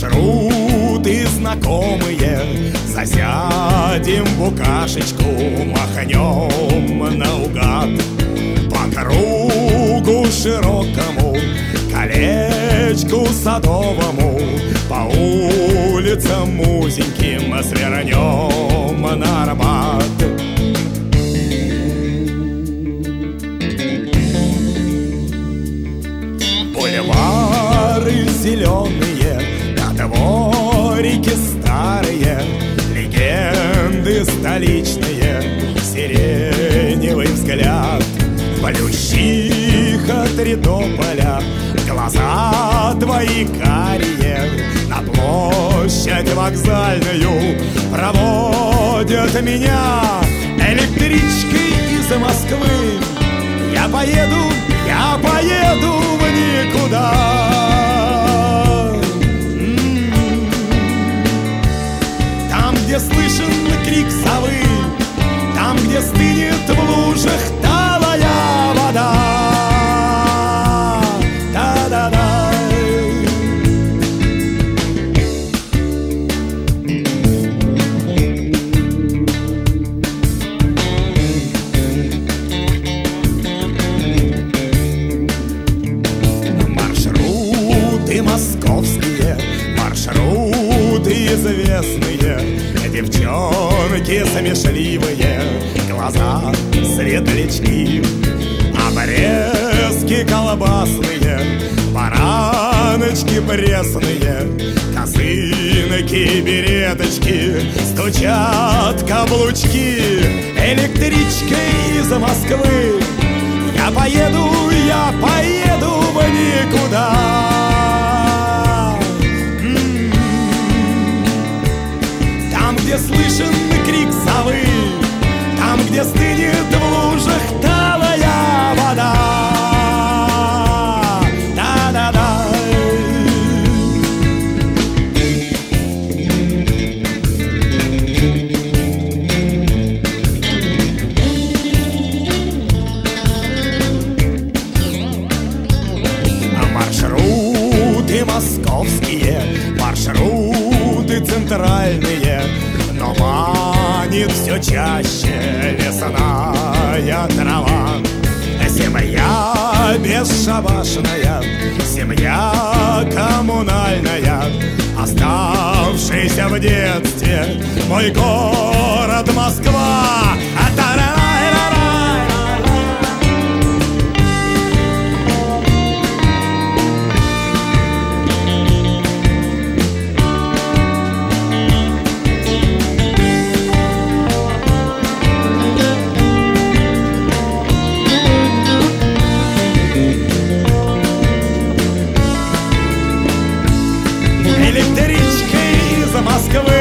Маршруты знакомые, засядем в букашечку, махнем наугад по кругу широкому, колечку садовому, по улицам узеньким свернем на Арбат. Бульвары зеленые, на дворике старые, легенды столичные, сиреневый взгляд, плющих от Редополя, глаза твои карие, на площадь вокзальную проводят меня электричкой из Москвы. Я поеду в никуда. Там, где слышен крик совы, там, где стынет в лужах талая вода. Да-да-да. Московские маршруты известные, девчонки смешливые, глаза светлячки, обрезки колбасные, бараночки пресные, косынки, береточки, стучат каблучки. Электричкой из Москвы я поеду в никуда. Там, где слышен крик совы, там, где стынет в лужах талая вода. Да-да-да. Маршруты московские, маршруты центральные, но манит все чаще лесная трава. Семья бесшабашная, семья коммунальная, оставшийся в детстве мой город Москва. Электричкой из Москвы